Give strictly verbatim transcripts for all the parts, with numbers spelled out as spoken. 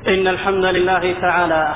إن الحمد لله تعالى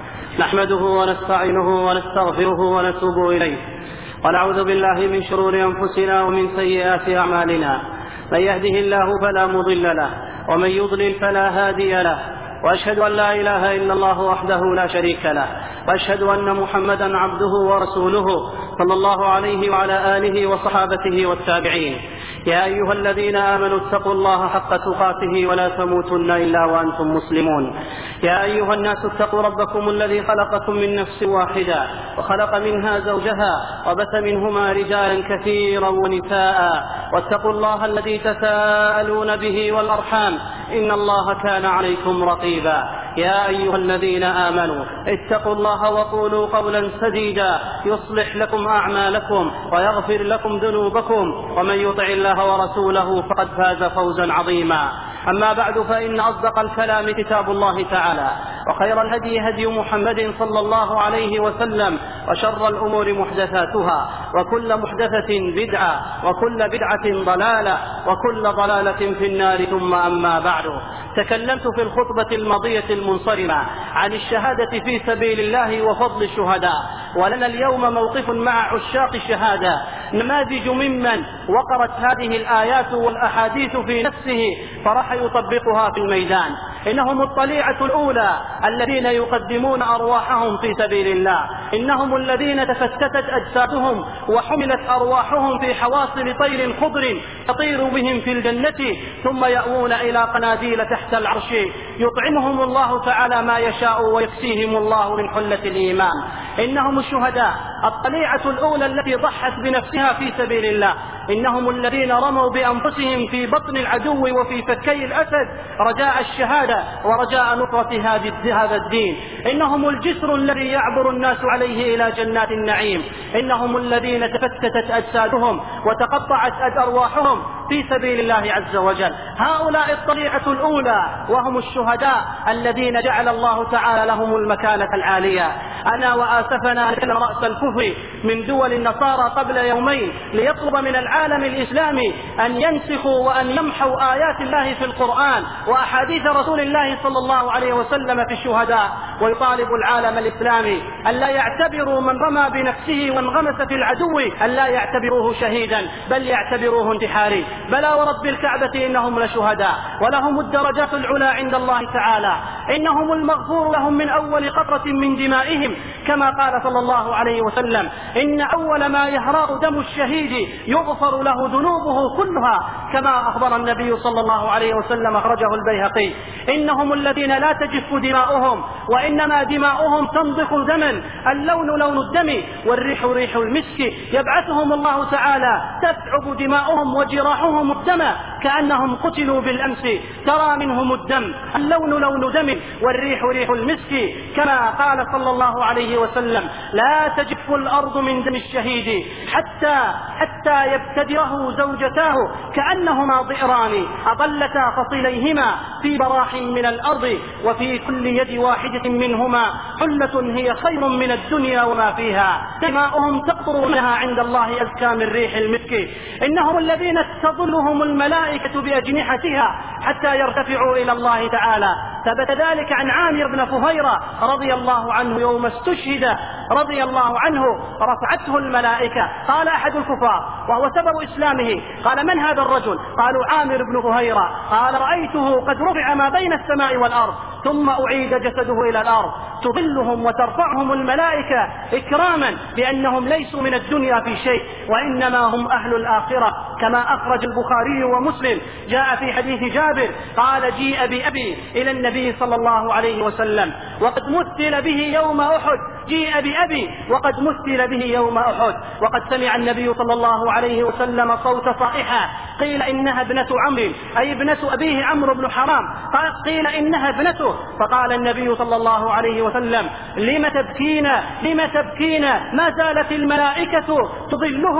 نحمده ونستعينه ونستغفره ونتوب إليه، ونعوذ بالله من شرور أنفسنا ومن سيئات أعمالنا. من يهده الله فلا مضل له، ومن يضلل فلا هادي له، وأشهد أن لا إله إلا الله وحده لا شريك له، وأشهد أن محمدا عبده ورسوله صلى الله عليه وعلى آله وصحابته والتابعين. يا أيها الذين آمنوا اتقوا الله حق تقاته ولا تموتن إلا وأنتم مسلمون. يا أيها الناس اتقوا ربكم الذي خلقكم من نفس واحدة وخلق منها زوجها وبث منهما رجالا كثيرا ونساء، واتقوا الله الذي تساءلون به والأرحام إن الله كان عليكم رقيبا. يا أيها الذين آمنوا اتقوا الله وقولوا قولا سديدا يصلح لكم أعمالكم ويغفر لكم ذنوبكم، ومن يطع الله ورسوله فقد فاز فوزا عظيما. أما بعد، فإن أصدق الكلام كتاب الله تعالى، وخير الهدي هدي محمد صلى الله عليه وسلم، وشر الأمور محدثاتها، وكل محدثة بدعة، وكل بدعة ضلالة، وكل ضلالة في النار. ثم أما بعد، تكلمت في الخطبة الماضية المنصرمة عن الشهادة في سبيل الله وفضل الشهداء، ولنا اليوم موقف مع عشاق الشهادة، نماذج ممن وقرت هذه الآيات والأحاديث في نفسه فرح يطبقها في الميدان. إنهم الطليعة الأولى الذين يقدمون أرواحهم في سبيل الله، إنهم الذين تفتتت أجسادهم وحملت أرواحهم في حواصل طير خضر تطير بهم في الجنة، ثم يأوون إلى قناديل تحت العرش يطعمهم الله تعالى ما يشاء ويكسيهم الله من حلة الإيمان. إنهم الشهداء، الطليعة الأولى التي ضحت بنفسها في سبيل الله، إنهم الذين رموا بأنفسهم في بطن العدو وفي فكي الأسد رجاء الشهادة ورجاء نصرة هذا الدين. إنهم الجسر الذي يعبر الناس عليه إلى جنات النعيم. إنهم الذين تفتتت أجسادهم وتقطعت أرواحهم في سبيل الله عز وجل. هؤلاء الطليعة الأولى وهم الشهداء الذين جعل الله تعالى لهم المكانة العالية. أنا وآسفنا أن رأس الكفر من دول النصارى قبل يومين ليطلب من العالم الإسلامي أن ينسخوا وأن يمحوا آيات الله في القرآن وأحاديث رسول الله صلى الله عليه وسلم في الشهداء، ويطالب العالم الإسلامي أن لا يعتبروا من رمى بنفسه وانغمس في العدو أن لا يعتبروه شهيدا، بل يعتبروه انتحاري. بلى ورب الكعبة إنهم لشهداء، ولهم الدرجات العلى عند الله تعالى. إنهم المغفور لهم من أول قطرة من دمائهم، كما قال صلى الله عليه وسلم: إن أول ما يهراء دم الشهيد يغفر له ذنوبه كلها، كما أخبر النبي صلى الله عليه وسلم، أخرجه البيهقي. إنهم الذين لا تجف دماؤهم، وإنما دماؤهم تنضخ دما، اللون لون الدم والريح ريح المسك. يبعثهم الله تعالى تثعب دماؤهم وجراحهم الدم كأنهم قتلوا بالأمس، ترى منهم الدم، اللون لون دم والريح ريح المسك، كما قال صلى الله عليه وسلم: لا تجف الأرض من دم الشهيد حتى حتى يبتدره زوجتاه كأنهما ضئران أضلتا فصيليهما في براح من الأرض، وفي كل يد واحدة منهما حلة هي خير من الدنيا وما فيها، دماؤهم تقطر منها عند الله أزكى من ريح المسك. إنهم الذين تظلهم الملائكة بأجنحتها حتى يرتفعوا إلى الله تعالى. ثبت ذلك عن عامر بن فهيرة رضي الله عنه يوم استشهد رضي الله عنه رفعته الملائكة. قال أحد الكفار وهو سبب إسلامه: قال: من هذا الرجل؟ قالوا: عامر بن فهيرة. قال: رأيته قد رفع ما بين السماء والأرض ثم أعيد جسده إلى الأرض، تظلهم وترفعهم الملائكة إكراما بأنهم ليسوا من الدنيا في شيء، وإنما هم أهل الآخرة، كما أخرج البخاري ومسلم. جاء في حديث جابر قال: جيء بأبي إلى النبي صلى الله عليه وسلم وقد مثل به يوم أحد، جيء بأبي وقد مثل به يوم أحد، وقد سمع النبي صلى الله عليه وسلم صوت صائحة، قيل إنها ابنة عمرو، أي ابنة أبيه عمرو بن حرام، قيل إنها ابنته، فقال النبي صلى الله عليه وسلم: لم تبكين لم تبكين ما زالت الملائكة تظله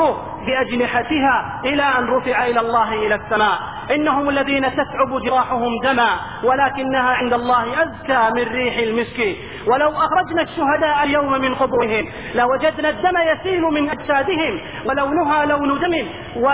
بأجنحتها إلى أن رفع إلى الله إلى السماء. إنهم الذين تسعب جراحهم دما ولكنها عند الله أزكى من ريح المسك. ولو أخرجنا الشهداء اليوم من قبورهم لوجدنا الدم يسيل من أجسادهم ولونها لون دم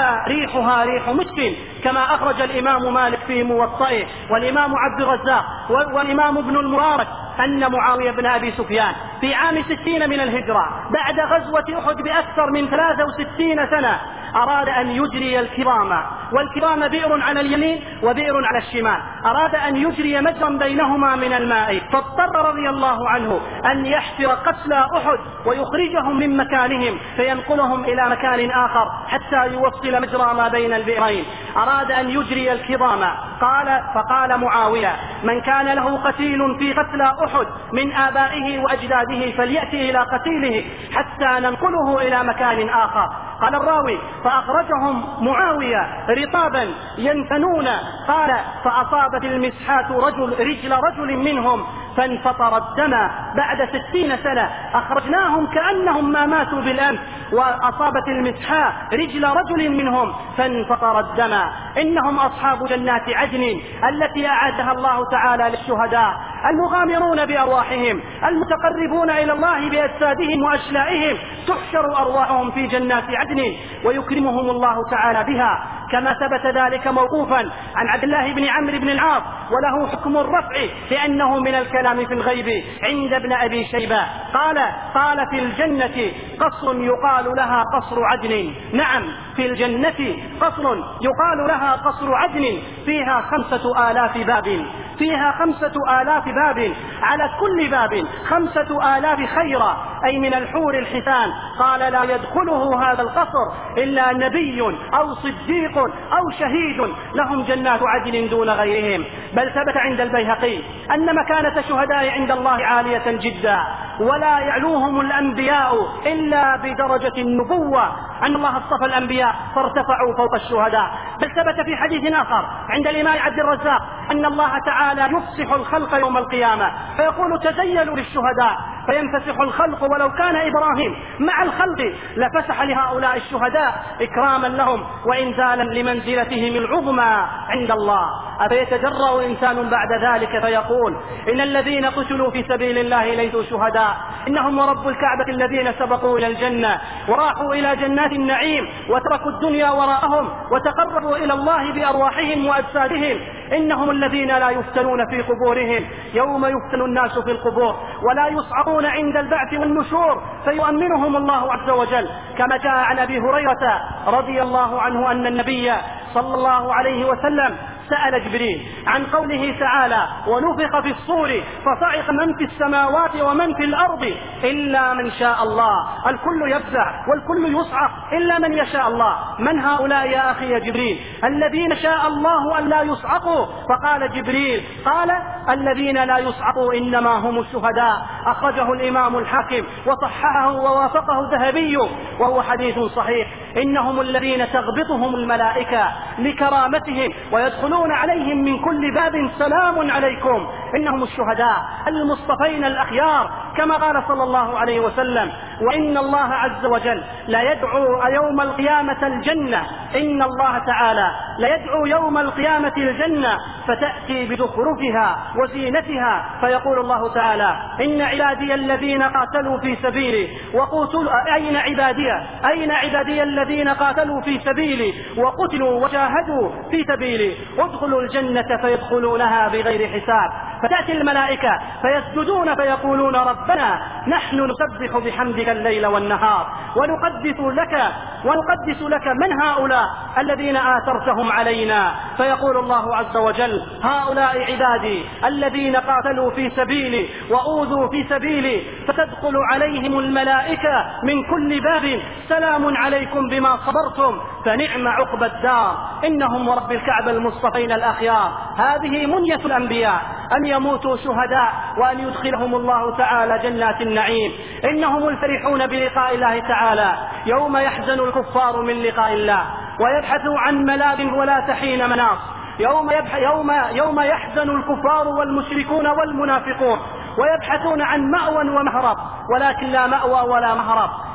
وريحها ريح مسك، كما أخرج الإمام مالك في موطئه والإمام عبد الرزاق والإمام ابن المبارك أن معاوية بن أبي سفيان في عام ستين من الهجرة بعد غزوة أحد بأكثر من ثلاث وستين سنة أراد أن يجري الكرام، والكرام بئر على اليمين وبئر على الشمال، أراد أن يجري مجرا بينهما من الماء، فاضطر رضي الله عنه أن يحفر قتلى أحد ويخرجهم من مكانهم فينقلهم إلى مكان آخر حتى يوصل مجرى ما بين البئرين. أراد أن يجري الكرام، قال فقال معاوية: من كان له قتيل في قتلى أحد من آبائه وأجداده فليأتي إلى قتيله حتى ننقله إلى مكان آخر. قال الراوي: فأخرجهم معاوية رطابا ينثنون، قال: فأصابت المسحات رجل رجل رجل منهم فانفطر الدم. بعد ستين سنة أخرجناهم كأنهم ما ماتوا بالأمس، وأصابت المسحاء رجل رجل منهم فانفطر الدم. إنهم أصحاب جنات عدن التي أعادها الله تعالى للشهداء المغامرون بأرواحهم المتقربون إلى الله بأجسادهم وأشلائهم، تحشر أرواحهم في جنات عدن ويكرمهم الله تعالى بها، كما ثبت ذلك موقوفا عن عبد الله بن عمرو بن العاص، وله حكم الرفع لأنه من الكلام في الغيب عند ابن أبي شيبة. قال: قال في الجنة قصر يقال لها قصر عدن. نعم، في الجنة قصر يقال لها قصر عدن فيها خمسة آلاف باب، فيها خمسة آلاف باب، على كل باب خمسة آلاف خيرا، أي من الحور الحسان. قال: لا يدخله هذا القصر إلا نبي أو صديق أو شهيد، لهم جنات عدن دون غيرهم. بل ثبت عند البيهقي أن مكانة الشهداء عند الله عالية جدا، ولا يعلوهم الأنبياء إلا بدرجة النبوة، أن الله اصطفى الأنبياء فارتفعوا فوق الشهداء. بل ثبت في حديث آخر عند الإمام عبد الرزاق أن الله تعالى يفسح الخلق يوم القيامة فيقول: تزيلوا للشهداء، فينفسح الخلق، ولو كان إبراهيم مع الخلق لفسح لهؤلاء الشهداء إكراما لهم وإنزالا لمنزلتهم العظمى عند الله. أفيتجرأ إنسان بعد ذلك فيقول: إن الذين قتلوا في سبيل الله ليسوا شهداء، إنهم ورب الكعبة الذين سبقوا إلى الجنة وراحوا إلى جنات النعيم وتركوا الدنيا وراءهم وتقربوا إلى الله بأرواحهم وأجسادهم، إنهم الذين لا يفتنون في قبورهم يوم يفتن الناس في القبور ولا يصعقون عند البعث والنشور فيؤمنهم الله عز وجل. كما جاء عن أبي هريرة رضي الله عنه أن النبي صلى الله عليه وسلم سأل جبريل عن قوله تعالى: ونفخ في الصور فصعق من في السماوات ومن في الأرض إلا من شاء الله. الكل يفزع والكل يصعق إلا من يشاء الله. من هؤلاء يا أخي يا جبريل الذين شاء الله أن لا يصعقوا؟ فقال جبريل: قال: الذين لا يصعقوا إنما هم الشهداء. أخرجه الإمام الحاكم وصححه ووافقه الذهبي وهو حديث صحيح. إنهم الذين تغبطهم الملائكة لكرامتهم ويدخلون عليهم من كل باب: سلام عليكم. إنهم الشهداء المصطفين الأخيار، كما قال صلى الله عليه وسلم: وإن الله عز وجل لا يدعو يوم القيامة الجنة، إن الله تعالى لا يدعو يوم القيامة الجنة فتأتي بزخرفها وزينتها، فيقول الله تعالى: إن عبادي الذين قاتلوا في سبيلي وقتلوا أين عبادي أين عبادي الذين قاتلوا في سبيلي وقتلوا وجاهدوا في سبيلي ادخلوا الجنة فيدخلونها بغير حساب. فتأتي الملائكة فيسجدون فيقولون: ربنا نحن نسبح بحمدك الليل والنهار ونقدس لك ونقدس لك من هؤلاء الذين آثرتهم علينا؟ فيقول الله عز وجل: هؤلاء عبادي الذين قاتلوا في سبيلي وأوذوا في سبيلي. فتدخل عليهم الملائكة من كل باب: سلام عليكم بما صبرتم فنعم عقبى الدار. إنهم ورب الكعبة المصطفين الأخيار. هذه منية الأنبياء أن يموتوا شهداء وأن يدخلهم الله تعالى جنات النعيم. إنهم الفرحون بلقاء الله تعالى يوم يحزن الكفار من لقاء الله ويبحثوا عن ملاذ ولا تحين مناص. يوم, يوم, يوم يحزن الكفار والمشركون والمنافقون ويبحثون عن مأوى ومهرب، ولكن لا مأوى ولا مهرب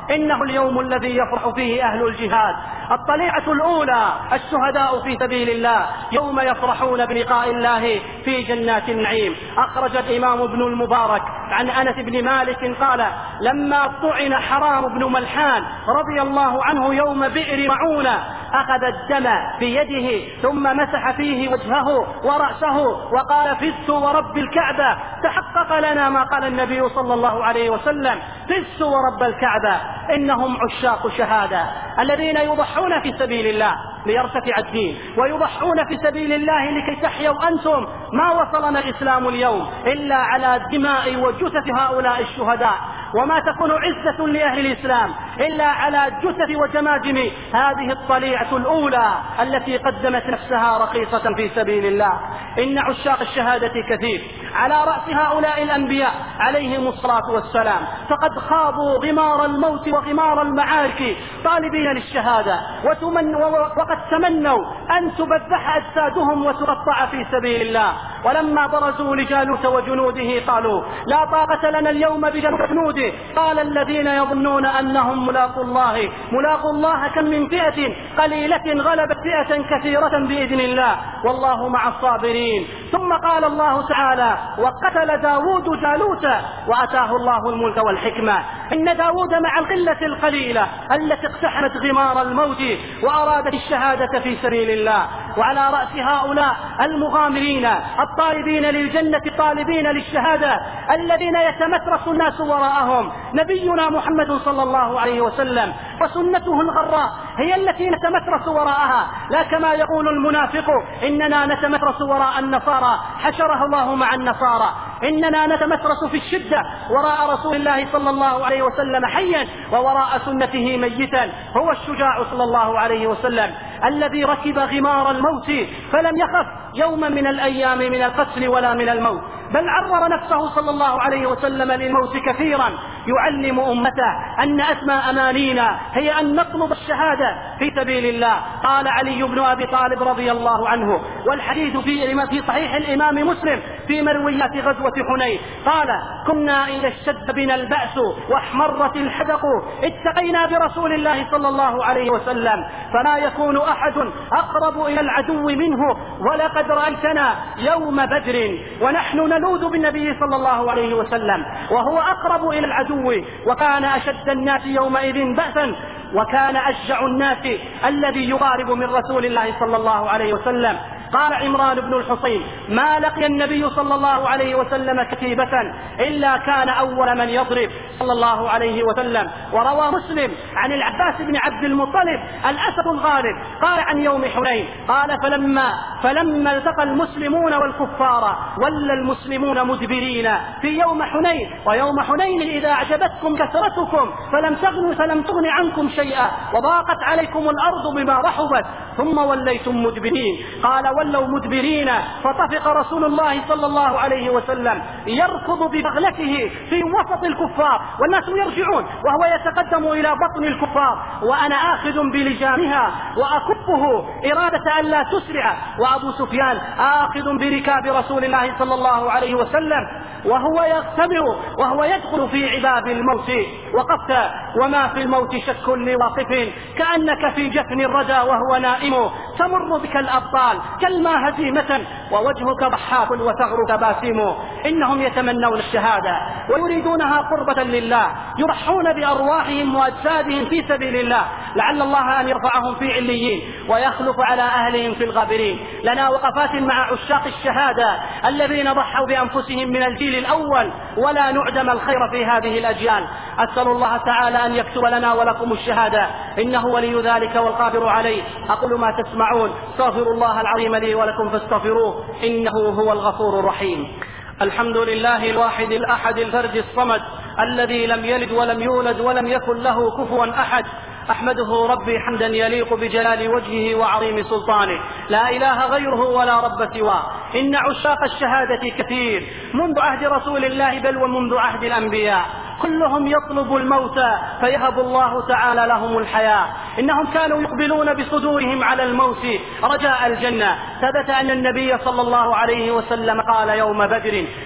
إنه اليوم الذي يفرح فيه أهل الجهاد. الطليعة الأولى الشهداء في سبيل الله يوم يفرحون بلقاء الله في جنات النعيم. أخرج الإمام ابن المبارك عن أنس بن مالك قال: لما طعن حرام بن ملحان رضي الله عنه يوم بئر معونة أخذ الدم بيده ثم مسح فيه وجهه ورأسه وقال: فزت ورب الكعبة. تحقق لنا ما قال النبي صلى الله عليه وسلم: فزت ورب الكعبة. إنهم عشاق شهادة الذين يضحون في سبيل الله ليرتفع الدين، ويضحون في سبيل الله لكي تحيوا أنتم. ما وصلنا الإسلام اليوم إلا على دماء وجثث هؤلاء الشهداء، وما تكون عزة لأهل الإسلام إلا على جثث وجماجم هذه الطليعة الأولى التي قدمت نفسها رخيصة في سبيل الله. إن عشاق الشهادة كثير، على رأس هؤلاء الأنبياء عليهم الصلاة والسلام، فقد خاضوا غمار الموت وغمار المعارك طالبين للشهادة، وتمن وقد تمنوا أن تبذح أجسادهم وتقطع في سبيل الله. ولما برزوا لجالوت وجنوده قالوا: لا طاقة لنا اليوم بجنوده. قال الذين يظنون أنهم ملاقوا الله ملاقوا الله كم من فئة قليلة غلبت فئة كثيرة بإذن الله والله مع الصابرين. ثم قال الله تعالى: وقتل داود جالوت وأتاه الله الملك والحكمة. إن داود مع القلة القليلة التي اقتحمت غمار الموت وأرادت الشهادة في سبيل الله. وعلى رأس هؤلاء المغامرين الطالبين للجنة الطالبين للشهادة الذين يتمترس الناس وراءهم نبينا محمد صلى الله عليه وسلم، وسنته الغراء هي التي نتمترس وراءها، لا كما يقول المنافق: إننا نتمترس وراء النصارى، حشره الله مع النصارى. إننا نتمترس في الشدة وراء رسول الله صلى الله عليه وسلم حيا ووراء سنته ميتا. هو الشجاع صلى الله عليه وسلم الذي ركب غمار الموت فلم يخف يوما من الأيام من القتل ولا من الموت، بل عرض نفسه صلى الله عليه وسلم للموت كثيرا، يعلم أمته أن أسمى أمانينا هي أن نطلب الشهادة في سبيل الله. قال علي بن أبي طالب رضي الله عنه، والحديث في صحيح الإمام مسلم في مرويات غزوة حنين، قال: كنا إذا اشتد بنا البأس واحمرت الحدق اتقينا برسول الله صلى الله عليه وسلم، فلا يكون أحد أقرب إلى العدو منه، ولقد رأيتنا يوم بدر ونحن نلوذ بالنبي صلى الله عليه وسلم وهو أقرب إلى العدو، وكان أشد الناس يومئذ بأسا وكان أشجع الناس الذي يقارب من رسول الله صلى الله عليه وسلم. قال عمران بن الحصين: ما لقي النبي صلى الله عليه وسلم كتيبة إلا كان أول من يضرب صلى الله عليه وسلم. وروى مسلم عن العباس بن عبد المطلب الأسد الغالب قال عن يوم حنين، قال: فلما فلما التقى المسلمون والكفار ولى المسلمون مدبرين في يوم حنين، ويوم حنين إذا أعجبتكم كثرتكم فلم تغن فلم تغن عنكم شيئا وضاقت عليكم الأرض بما رحبت ثم وليتم مدبرين. قال: ولوا مدبرين، فطفق رسول الله صلى الله عليه وسلم يركض ببغلته في وسط الكفار والناس يرجعون وهو يتقدم إلى بطن الكفار وأنا آخذ بلجامها وأكفه إرادة أن لا تسرع، وأبو سفيان آخذ بركاب رسول الله صلى الله عليه وسلم وهو يغتمر وهو يدخل في عباب الموت. وقفت وما في الموت شك لواقف كأنك في جفن الردى وهو نائم، تمر بك الأبطال كالما هزيمة ووجهك ضحاك وثغرك باسم. إنهم يتمنون الشهادة ويريدونها قربة لله، يضحون بأرواحهم وأجسادهم في سبيل الله لعل الله أن يرفعهم في عليين ويخلف على أهلهم في الغابرين. لنا وقفات مع عشاق الشهادة الذين ضحوا بأنفسهم من الجيل الأول ولا نعدم الخير في هذه الأجيال. أسأل الله تعالى أن يكتب لنا ولكم الشهادة إنه ولي ذلك والقادر عليه. أقول ما تسمعون، استغفر الله العظيم لي ولكم فاستغفروه إنه هو الغفور الرحيم. الحمد لله الواحد الأحد الفرد الصمد الذي لم يلد ولم يولد ولم يكن له كفوا أحد. أحمده ربي حمدا يليق بجلال وجهه وعظيم سلطانه، لا إله غيره ولا رب سواه. إن عشاق الشهادة كثير منذ عهد رسول الله بل ومنذ عهد الأنبياء، كلهم يطلب الموت فيهب الله تعالى لهم الحياة. إنهم كانوا يقبلون بصدورهم على الموت رجاء الجنة. ثبت أن النبي صلى الله عليه وسلم قال يوم بدر: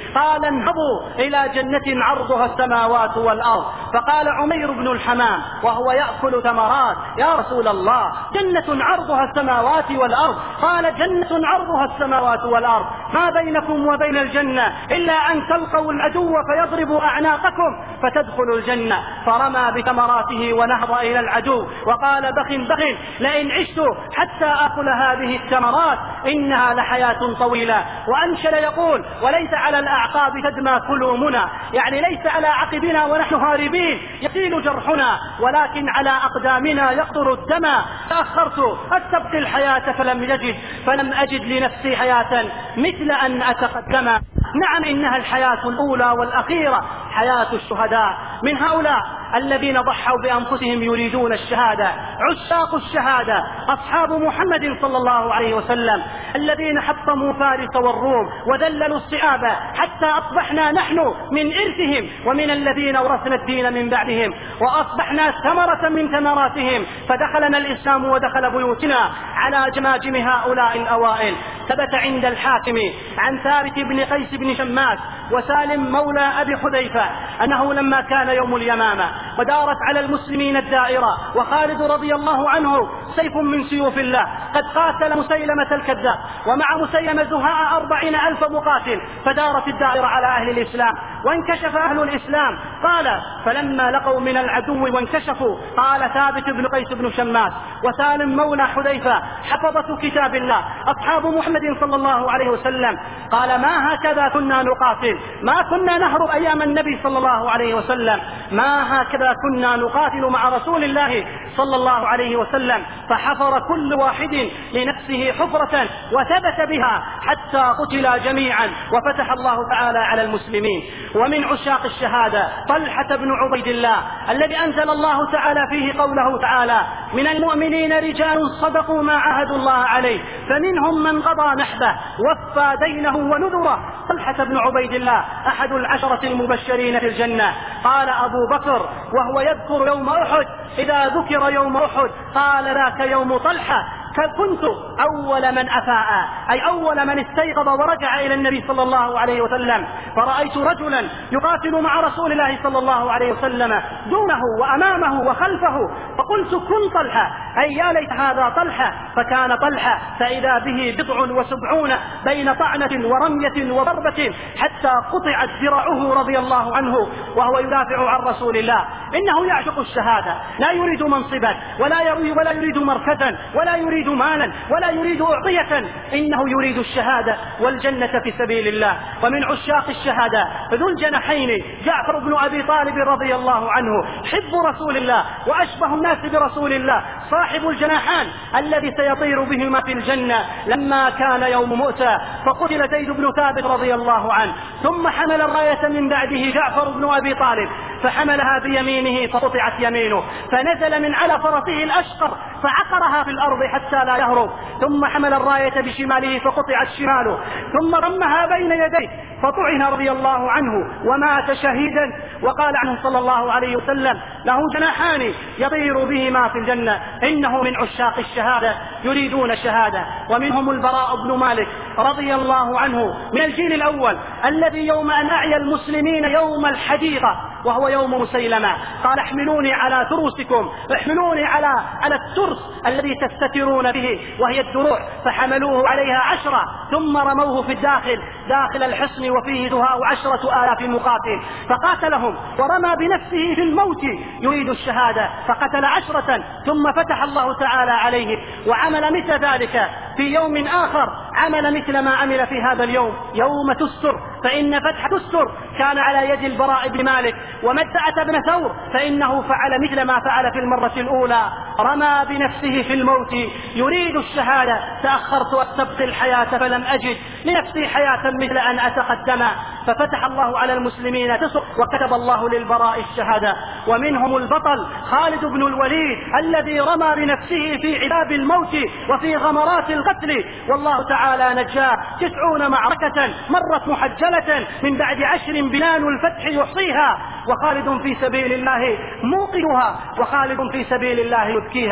قال انهضوا إلى جنة عرضها السماوات والأرض. فقال عمير بن الحمام وهو يأكل ثمرات: يا رسول الله، جنة عرضها السماوات والأرض؟ قال: جنة عرضها السماوات والأرض، ما بينكم وبين الجنة إلا أن تلقوا العدو فيضرب أعناقكم فتدخلوا الجنة. فرمى بثمراته ونهض إلى العدو وقال: بخ بخ، لئن عشت حتى أكل هذه الثمرات إنها لحياة طويلة. وأنشل يقول: وليس على الأعقاب تدمى كلومنا، يعني ليس على عقبنا ونحن هاربين يسيل جرحنا، ولكن على أقدامنا يقطر الدم. تأخرت أستبقي الحياة فلم يجد فلم أجد لنفسي حياة مثل أن أتقدم. نعم، إنها الحياة الأولى والأخيرة، حياة الشهداء. من هؤلاء الذين ضحوا بأنفسهم يريدون الشهادة، عشاق الشهادة، أصحاب محمد صلى الله عليه وسلم، الذين حطموا فارس والروم وذللوا الصحابة حتى أصبحنا نحن من إرثهم ومن الذين ورثنا الدين من بعدهم، وأصبحنا ثمرة من ثمراتهم، فدخلنا الإسلام ودخل بيوتنا على جماجم هؤلاء الأوائل. ثبت عند الحاكم عن ثابت بن قيس بن شماس وسالم مولى أبي حذيفة أنه لما كان يوم اليمامة ودارت على المسلمين الدائرة وخالد رضي الله عنه سيف من سيوف الله قد قاتل مسيلمة الكذاب ومع مسيلمة زهاء أربعين ألف مقاتل، فدارت الدائرة على أهل الإسلام وانكشف أهل الإسلام. قال: فلما لقوا من العدو وانكشفوا، قال ثابت بن قيس بن شماس وسالم مولى حذيفة حفظة كتاب الله أصحاب محمد صلى الله عليه وسلم، قال: ما هكذا كنا نقاتل، ما كنا نهرب أيام النبي صلى الله عليه وسلم، ما هكذا كنا نقاتل مع رسول الله صلى الله عليه وسلم. فحفر كل واحد لنفسه حفرة وثبت بها حتى قتلا جميعا وفتح الله تعالى على المسلمين. ومن عشاق الشهادة طلحة بن عبيد الله الذي أنزل الله تعالى فيه قوله تعالى: من المؤمنين رجال صدقوا ما عاهدوا الله عليه فمنهم من قضى نحبه وفى دينه ونذره. طلحة بن عبيد الله أحد العشرة المبشرين في الجنة. قال أبو بكر وهو يذكر يوم أحد: إذا ذكر يوم أحد قال: ذاك يوم طلحة، كنت أول من أفاء، أي أول من استيقظ ورجع إلى النبي صلى الله عليه وسلم، فرأيت رجلا يقاتل مع رسول الله صلى الله عليه وسلم دونه وأمامه وخلفه، فقلت: كن طلحة، أي يا ليت هذا طلحة. فكان طلحة فإذا به بضع وسبعون بين طعنة ورمية وضربة حتى قطعت ذراعه رضي الله عنه وهو يدافع عن رسول الله. إنه يعشق الشهادة، لا يريد منصبا ولا يريد, ولا يريد مركزا ولا يريد مالا ولا يريد أعطية، إنه يريد الشهادة والجنة في سبيل الله. ومن عشاق الشهادة ذو الجناحين جعفر بن أبي طالب رضي الله عنه، حب رسول الله وأشبه الناس برسول الله، صاحب الجناحان الذي سيطير بهما في الجنة. لما كان يوم مؤتة فقتل زيد بن ثابت رضي الله عنه، ثم حمل الراية من بعده جعفر بن أبي طالب فحملها بيمينه فقطعت يمينه، فنزل من على فرسه الأشقر فعقرها في الأرض حتى لا يهرب، ثم حمل الراية بشماله فقطعت شماله، ثم رمها بين يديه فطعن رضي الله عنه ومات شهيدا. وقال عنه صلى الله عليه وسلم: له جناحان يطير بهما في الجنة. إنه من عشاق الشهادة يريدون الشهادة. ومنهم البراء بن مالك رضي الله عنه من الجيل الأول الذي يوم أن أعيا المسلمين يوم الحديقة وهو يوم مسيلمة قال: احملوني على ترسكم، احملوني على على الترس الذي تستترون به وهي الدروع، فحملوه عليها عشرة ثم رموه في الداخل داخل الحصن وفيه دهاء عشرة آلاف مقاتل، فقاتلهم ورمى بنفسه في الموت يريد الشهادة فقتل عشرة، ثم فتح الله تعالى عليه وعمل مثل ذلك في يوم آخر، عمل مثل ما عمل في هذا اليوم يوم تستر، فإن فتح تستر كان على يد البراء بن مالك. ومدعة بن ثور فإنه فعل مثل ما فعل في المرة الأولى، رمى بنفسه في الموت يريد الشهادة. تأخرت واستبقي الحياة فلم أجد لنفسي حياة مثل أن أتقدم، ففتح الله على المسلمين تسر وكتب الله للبراء الشهادة. ومنهم البطل خالد بن الوليد الذي رمى بنفسه في عذاب الموت وفي غمرات القتل، والله تعالى نجاه. تسعون معركة مرت محجلة من بعد عشر بلال الفتح يحصيها، وخالد في سبيل الله موقدها وخالد في سبيل الله يبكيها.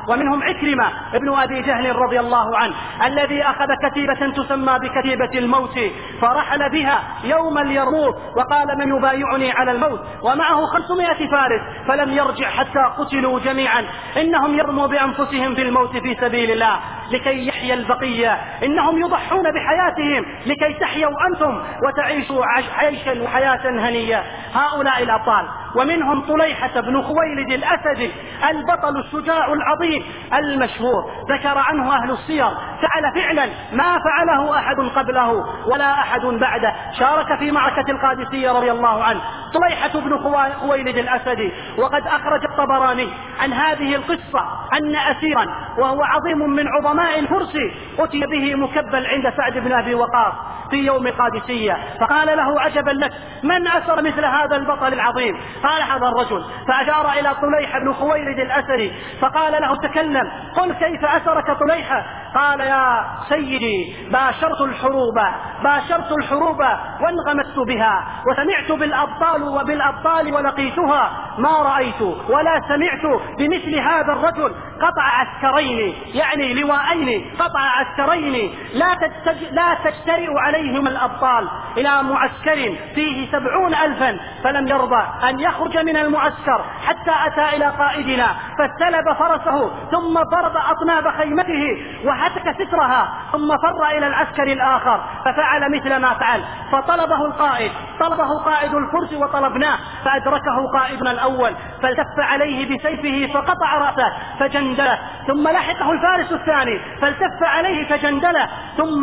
ومنهم عكرمة ابن أبي جهل رضي الله عنه الذي أخذ كتيبة تسمى بكتيبة الموت فرحل بها يوم اليرموك وقال من يبايعني على الموت ومعه خمسمائة فارس فلم يرجع حتى قتلوا جميعا. إنهم يرموا بأنفسهم في الموت في سبيل الله لكي يحيى البقية، إنهم يضحون بحياتهم لكي تحيوا أنتم وتعيشوا عيشا وحياة هنية. هؤلاء الأبطال. ومنهم طليحة بن خويلد الأسدي البطل الشجاع العظيم المشهور، ذكر عنه أهل السير فعل فعلا ما فعله أحد قبله ولا أحد بعده، شارك في معركة القادسية رضي الله عنه طليحة بن خويلد الأسدي. وقد أخرج الطبراني عن هذه القصة أن أسيرا وهو عظيم من عظماء الفرس أتي به مكبل عند سعد بن أبي وقاص في يوم القادسية فقال له عجبا لك من أسر مثل هذا البطل العظيم؟ قال هذا الرجل، فأشار إلى طليحة بن خويلد الأسدي فقال له تكلم، قل كيف أسرك طليحة؟ قال يا سيدي باشرت الحروب باشرت الحروب وانغمست بها وسمعت بالأبطال وبالأبطال ولقيتها ما رأيت ولا سمعت بمثل هذا الرجل قطع عسكرين يعني لواءين قطع عسكرين لا تجتج... لا تجترئ عليهم الأبطال إلى معسكر فيه سبعون ألفا فلم يرضى أن يخرج من المعسكر حتى أتى إلى قائدنا فاستلب فرسه ثم ضرب أطناب خيمته وهتك سترها ثم فر إلى العسكر الآخر ففعل مثل ما فعل. فطلبه القائد طلبه قائد الفرس وطلبناه فأدركه قائدنا الأول فالتف عليه بسيفه فقطع رأسه فجندله، ثم لحقه الفارس الثاني فالتف عليه فجندله، ثم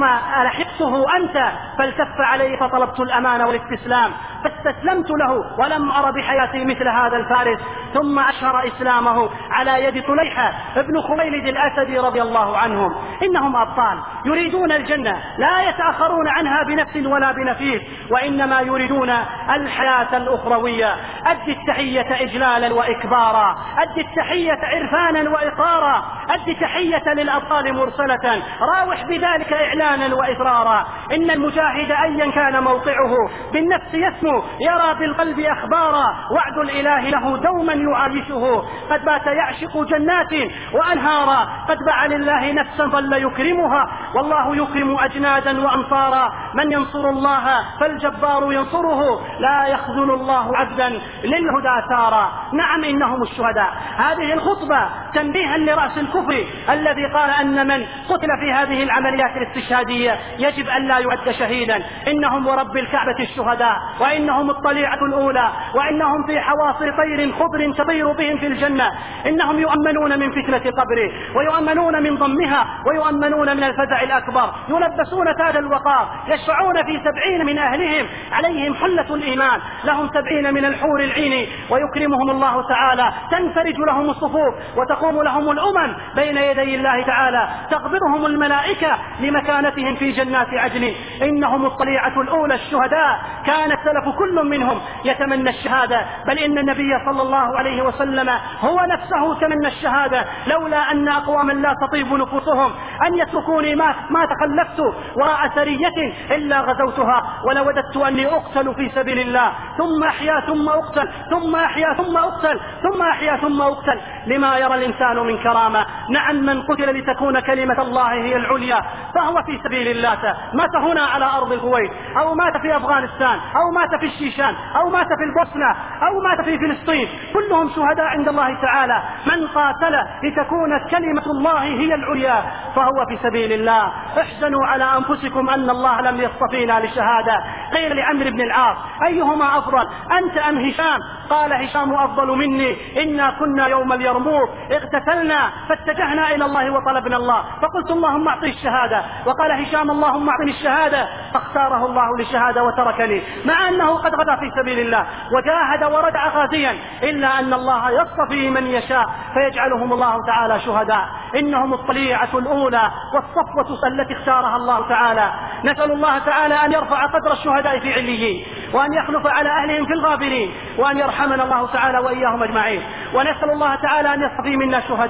لحقته أنت فالتف عليه فطلبت الأمان والاستسلام فاستسلمت له ولم أر بحياتي مثل هذا الفارس. ثم أشهر إسلامه على يد طليحة ابن خويلد الأسدي رضي الله عنهم. إنهم أبطال يريدون الجنة لا يتأخرون عنها بنفس ولا بنفيس وإنما يريدون الحياة الأخروية. أدي التحية إجلالا وإكبارا، أدي التحية عرفانا وإقرارا، أدي تحية للأبطال مرسلة راوح بذلك إعلانا وإصرارا. إن المجاهد أيا كان موقعه بالنفس يسمو يرى بالقلب أخبارا، وعد الإله له دوما يعايشه قد بات يعشق جنات وأنهارا، قد باع لله نفسا ظل يكرمها والله يكرم أجنادا وأنصارا. من ينصر الله فالجبار ينصره لا يخذل الله عبدا للهدى ثارا. نعم إنهم الشهداء. هذه الخطبة تنبيها لرأس الكفر الذي قال أن من قتل في هذه العمليات الاستشهادية يجب أن لا يعد شهيدا. إنهم ورب الكعبة الشهداء، وإنهم الطليعة الأولى، وإنهم في حواصل طير خضر تطير بهم في الجنة. إنهم يؤمنون من فتنة قبره ويؤمنون من ضمها ويؤمنون من الفزع الأكبر، يلبسون تاج الوقار، يشفعون في سبعين من أهلهم عليهم حلة الإيمان، لهم سبعين من الحور العين ويكرمهم الله تعالى، تنفرج لهم الصفوف وتقوم لهم الأمم بين يدي الله تعالى، تقبضهم الملائكة لمكانتهم في جنات عدن. إنهم الطليعة الأولى الشهداء، كان السلف كل منهم يتمنى الشهادة، بل إن النبي صلى الله عليه وسلم هو نفسه تمنى الشهادة لولا أن أقواما لا تطيب نفوسهم أن يتركوني ما, ما تخلفت وراء سرية إلا غزوتها ولوددت أني أقتل في سبيل الله ثم أحيا ثم أقتل ثم أحيا ثم أقتل ثم أحيا ثم أقتل لما يرى الإنسان من كرامة. نعم من قتل لتكون كلمة الله هي العليا فهو في سبيل الله، مات هنا على أرض الكويت أو مات في أفغانستان أو مات في الشيشان أو مات في البوسنة أو مات في فلسطين، كلهم شهداء عند الله تعالى. من قاتل لتكون كلمة الله هي العليا فهو في سبيل الله. احزنوا على أنفسكم أن الله لم يصطفينا لشهادة. قيل لعمرو بن العاص أيهما أفضل أنت أم هشام؟ قال هشام أفضل مني، إنا كنا يوم اليرموك اغتسلنا فاتجهنا إلى الله وطلبنا الله فقلت اللهم أعطي الشهادة، وقال هشام اللهم أعطني الشهادة فاختاره الله للشهادة وتركني، مع أنه قد غدا في سبيل الله وجاهد ورجع غازيا، إلا أن الله يصطفي من يشاء فيجعلهم الله تعالى شهداء. إنهم الطليعة الأولى والصفوة التي اختارها الله تعالى. نسأل الله تعالى أن يرفع قدر الشهداء في عليين، وأن يخلف على أهلهم في الغابرين، وأن يرحمنا الله تعالى وإياهم أجمعين. ونسأل الله تعالى أن يصطفي منا شهداء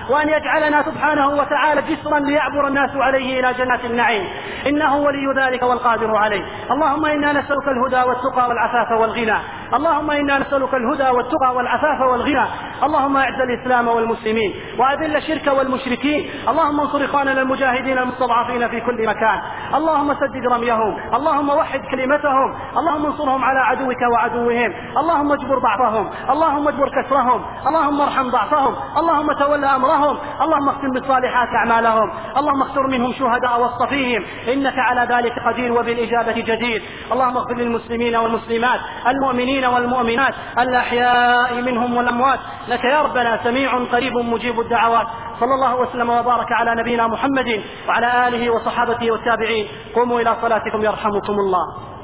وأن يجعلنا سبحانه وتعالى جسرا ليعبر الناس عليه إلى جنات النعيم، إنه ولي ذلك والقادر عليه. اللهم إنا نسألك الهدى والتقى والعفاف والغنى، اللهم إنا نسألك الهدى والتقى والعفاف والغنى. اللهم أعز الإسلام والمسلمين وأذل الشرك والمشركين. اللهم انصر إخواننا المجاهدين المستضعفين في كل مكان. اللهم سدد رميهم، اللهم وحد كلمتهم، اللهم انصرهم على عدوك وعدوهم، اللهم اجبر ضعفهم، اللهم اجبر كسرهم، اللهم ارحم ضعفهم، اللهم تولى أمرهم، اللهم اختم بالصالحات أعمالهم، اللهم اختر منهم شهداء واصطفيهم، إنك على ذلك قدير وبالإجابة جدير. اللهم اغفر للمسلمين والمسلمات، المؤمنين والمؤمنات، الأحياء منهم والأموات، لك يا ربنا سميع قريب مجيب الدعوات. صلى الله وسلم وبارك على نبينا محمد وعلى آله وصحابته والتابعين. قوموا إلى صلاتكم يرحمكم الله.